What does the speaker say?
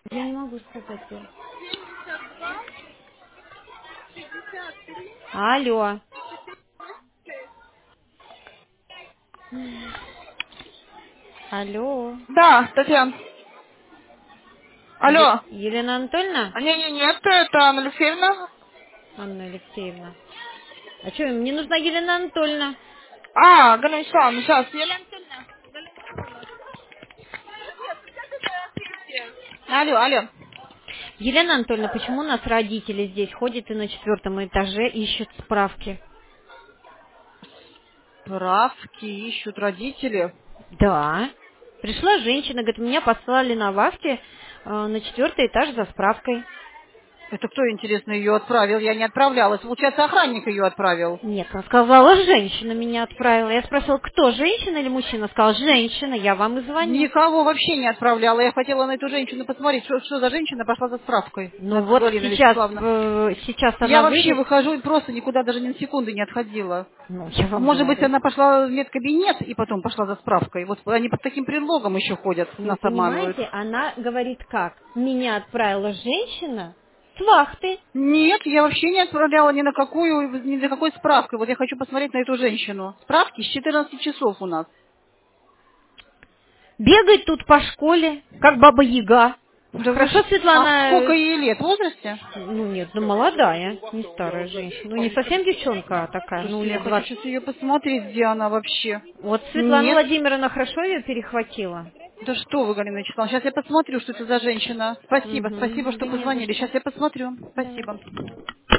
Я не могу сказать, Юр. Алло. Алло. Да, Татьяна. Алло. Елена Анатольевна? Не-не-нет, это Анна Алексеевна. Анна Алексеевна. А что, мне нужна Елена Анатольевна. А, Галина Вячеславовна, сейчас. Алло, алло. Елена Анатольевна, почему у нас родители здесь ходят и на 4-м этаже ищут справки? Справки ищут родители. Да. Пришла женщина, говорит, меня послали на вахте на 4-й этаж за справкой. Это кто, интересно, ее отправил? Я не отправлялась. Получается, охранник ее отправил. Нет, она сказала, женщина меня отправила. Я спросила, кто, женщина или мужчина? Сказала, женщина, я вам и звоню. Никого вообще не отправляла. Я хотела на эту женщину посмотреть, что за женщина пошла за справкой. Ну вот Галина сейчас, Вячеславовна. сейчас Я она вообще выйдет. выхожу и просто никуда даже ни на секунду не отходила. Ну, я А вам может быть, говорю. она пошла в медкабинет и потом пошла за справкой? Вот они под таким предлогом еще ходят, Вы нас обманывают. понимаете, она говорит как? Меня отправила женщина с вахты. Нет, я вообще не отправляла ни на какой справкой. Вот я хочу посмотреть на эту женщину. Справки с 14 часов у нас. Бегает тут по школе, как баба Яга. Да вы Хорошо, А Светлана, сколько ей лет? В возрасте? ну нет, ну молодая, не старая женщина. Ну не совсем девчонка, а такая, ну Слушайте, я лет хочу 20. сейчас ее посмотреть, где она вообще. Вот Светлана Нет. Владимировна хорошо ее перехватила. Да что вы, Галина Вячеславовна, сейчас я посмотрю, что это за женщина. Спасибо, спасибо, Угу, что да не за позвонили. что. Сейчас я посмотрю. Давай. Спасибо.